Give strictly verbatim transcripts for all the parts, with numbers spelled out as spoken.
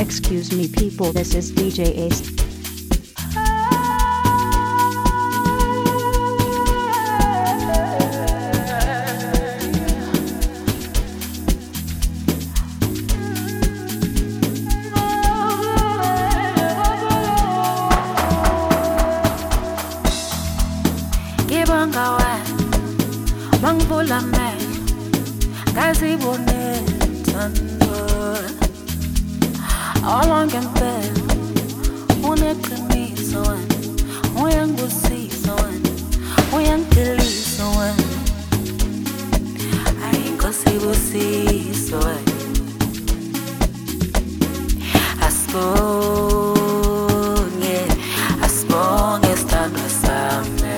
Excuse me people, this is D J Ace. Gibangawa mangivula amehlo ngazibone thando awangempela uneqiniso wena uyangibusisa wena uyangiphilisa wena ayinkosi wena asibonge asibonge sithandwa sami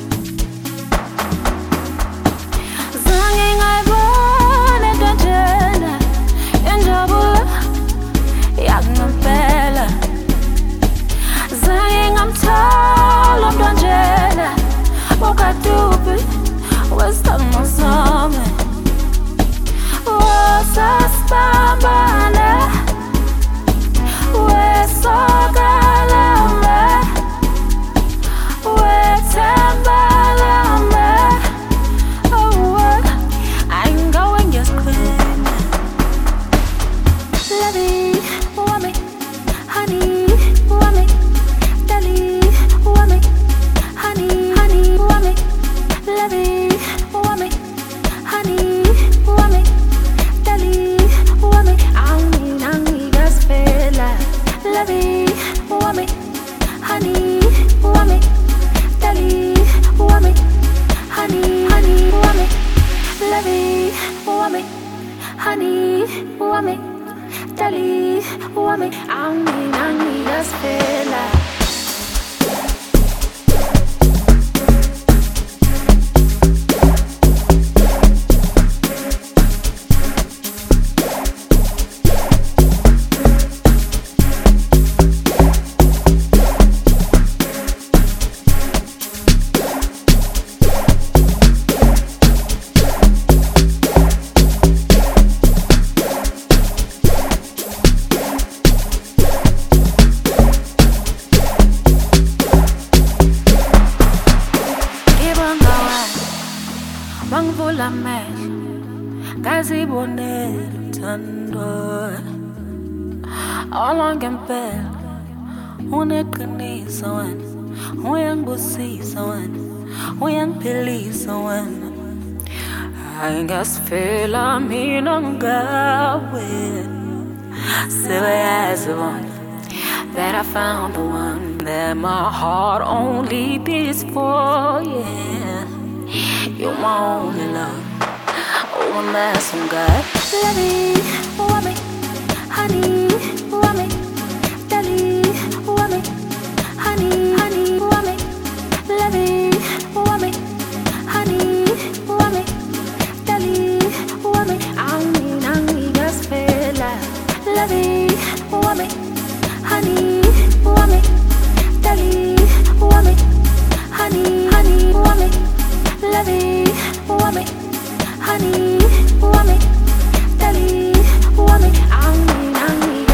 mangivula amehlo ngazibone thando awangempela uneqiniso wena uyangibusisa wena uyangiphilisa wena ayingasifela mina ngawe sebayazi wona that I found the one that my heart only beats for, yeah. You're my only love, oh I'm asking God. Love me, want me, honey, want me, daddy, want me, honey, honey, want me, love me, want me, honey, want me, daddy, want me, I need, I need just feel like. Love me, want me, honey, want me, daddy, want me, honey, honey, want me, love me, want me, honey, want me, daddy, want me, I need, I need.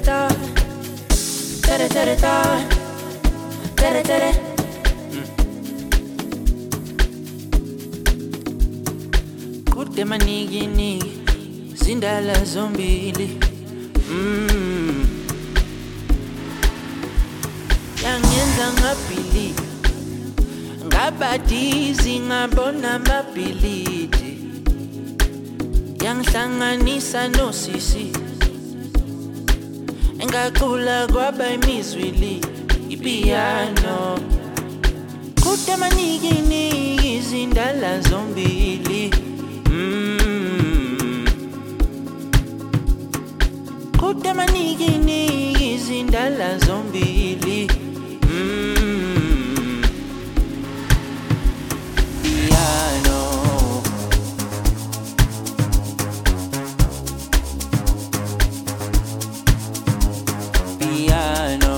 ta, tere tere ta, tere tere. Kude manigi nigi, zindala zombili. Mm. Yangenza ngabili, ngabadizi ngabona mability. Yangihlanganisa nosisi, engacula kwaba imizwili, ipiano. Kude manigi nigi, zindala zombili. Mm. Kude manigi nigi, zindala zombili. Mm. Piano. Piano.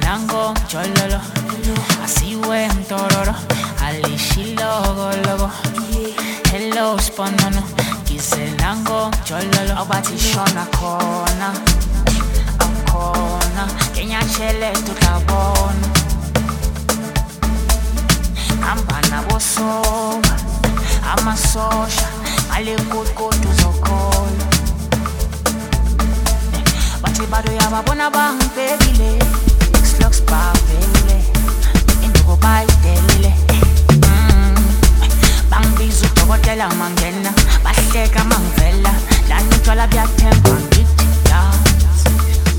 Kiselango chololo, asiwe mtororo, alishilogo logo. Hello sponono, kiselango chololo, obati shona kona, akona, Kenya chele tutabona. Ambana bosoba, amasosha, alekukutu zokolo. Bati bado yababona bangibekile, X-Lux babele, induko bayitelile. Bangbiza udokotela mangena, bahleka mangivela, lana utshwala buyathemba ngithi dance.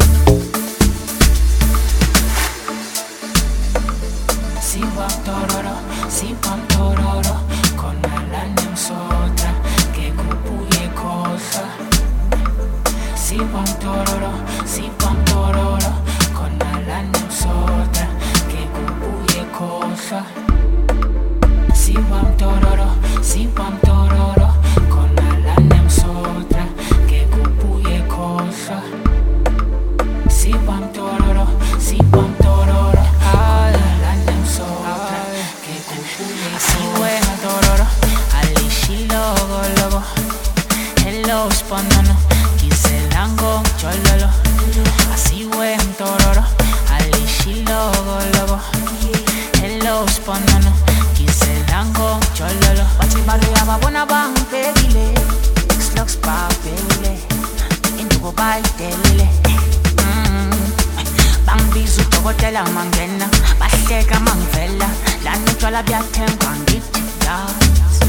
Siwa tororo, siwa tororo, khona lana emsotra, ngeke ubuye khohlwa. Siwa tororo, siwa tororo, khona lana emsotra, ngeke ubuye khohlwa. Siwam tororo, siwam tororo, khona lana emsotra, ngeke ubuye khohlwa. Siwam tororo, siwam tororo, khona lana emsotra, ngeke ubuye asiwe tororo, alishilogo logo. Hello sponono, kiselango chololo, asiwe tororo, alishilogo logo. Hello sponono, kiselango chololo, bati bado yababona bangibekile, X-Lux babele, induko bayitelile. Bangbiza udokotela mangena, bahleka mangivela, lana utshwala buyathemba ngithi dance.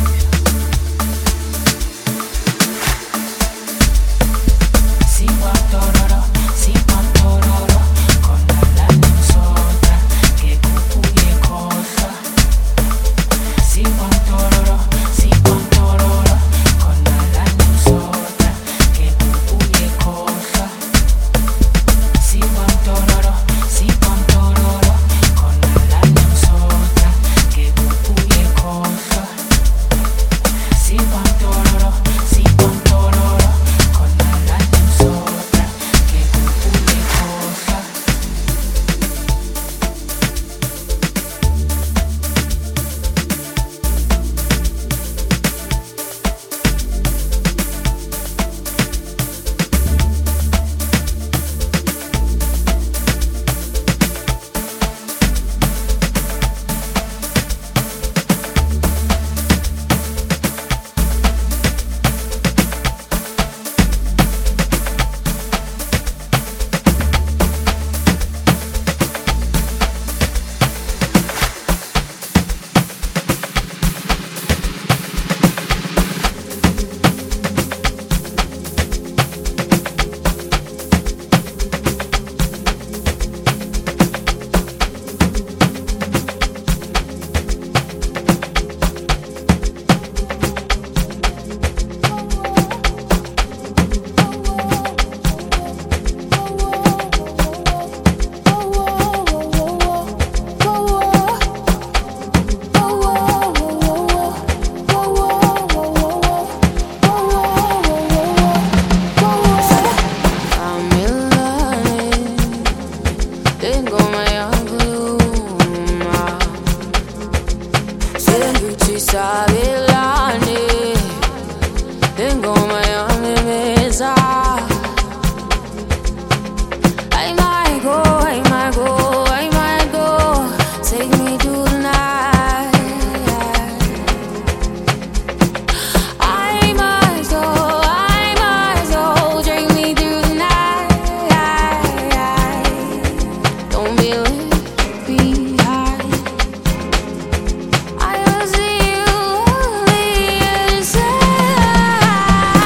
Siwa tororo, siwa tororo, khona lana emsotra, ngeke ubuye khohlwa. Siwa tororo, siwa tororo, khona lana emsotra, ngeke ubuye khohlwa. Siwa tororo, siwa tororo, khona lana emsotra, ngeke ubuye khohlwa. Siwa tororo, siwa tororo, khona lana emsotra, ngeke ubuye khohlwa. I will see you, only inside.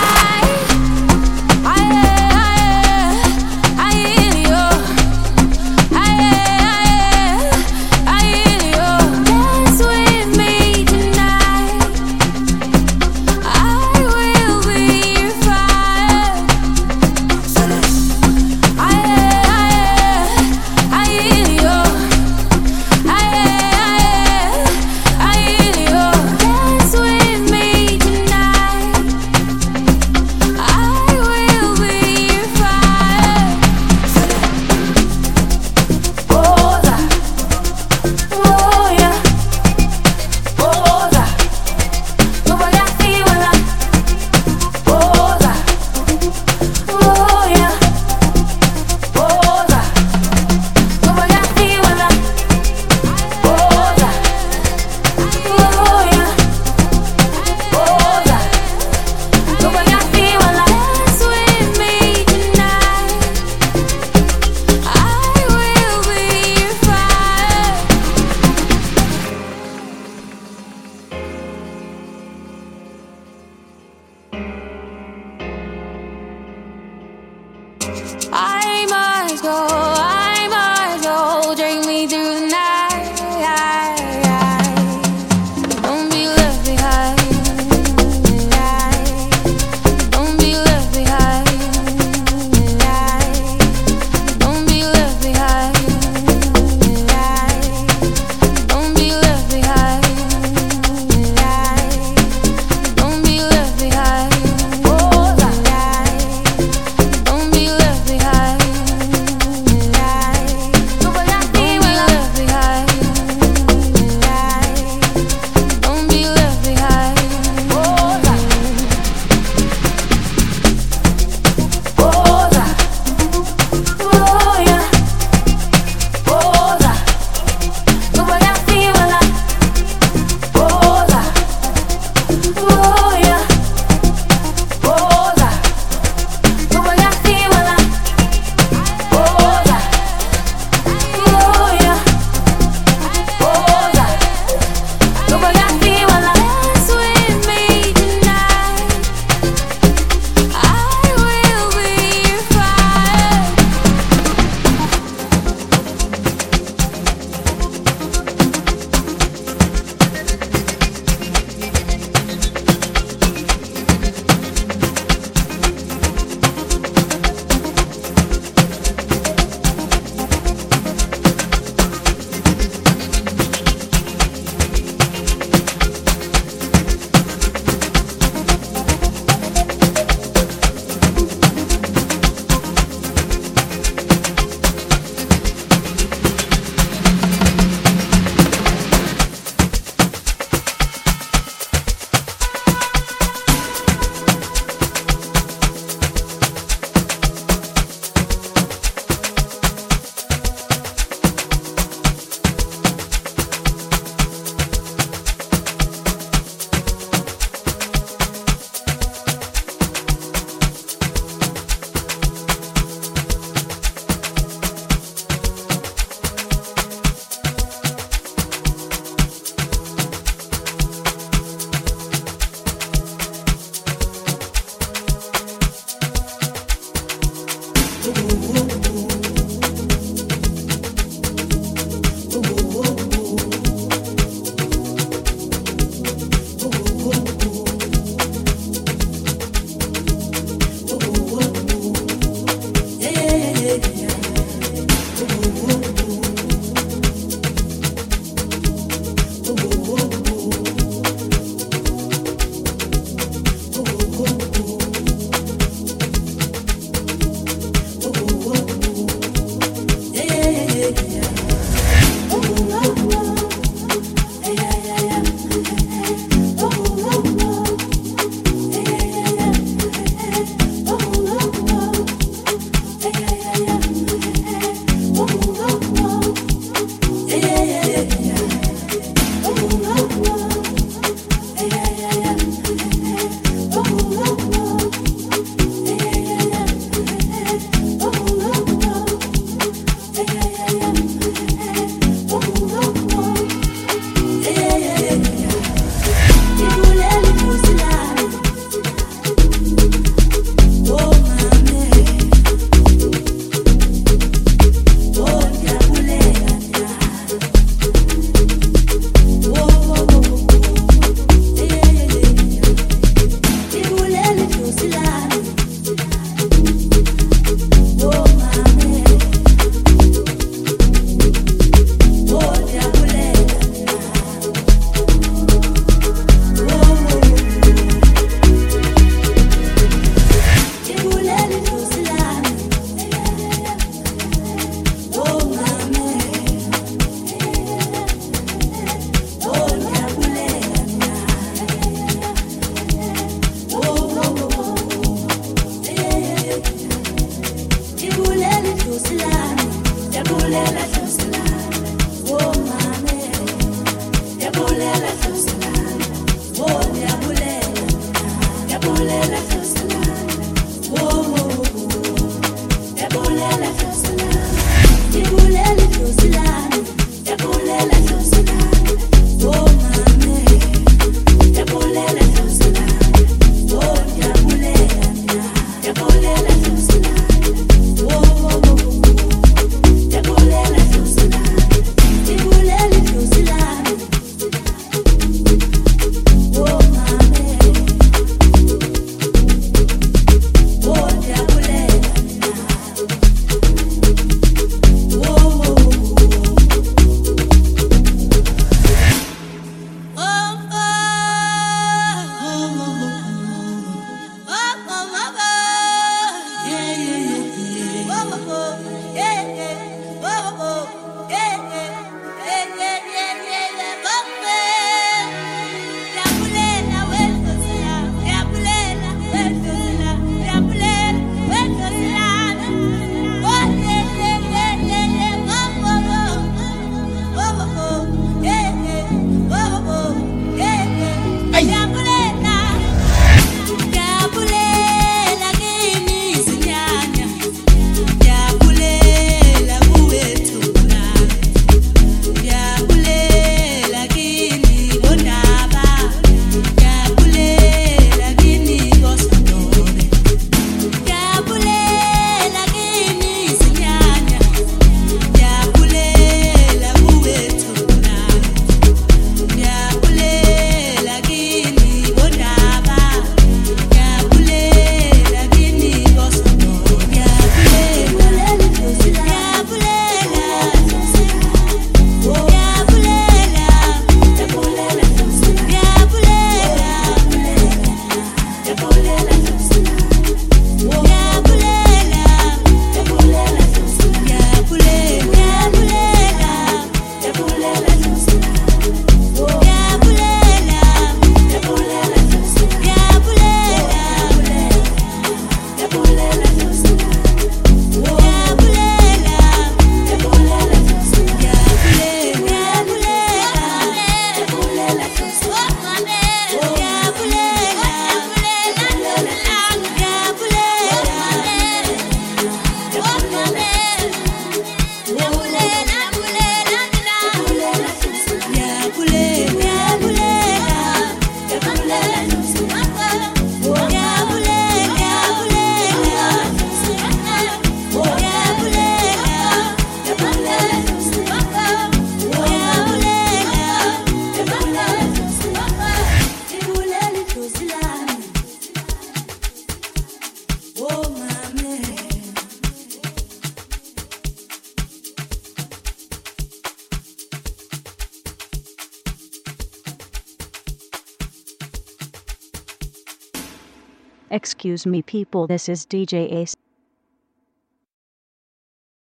Excuse me people, this is D J Ace.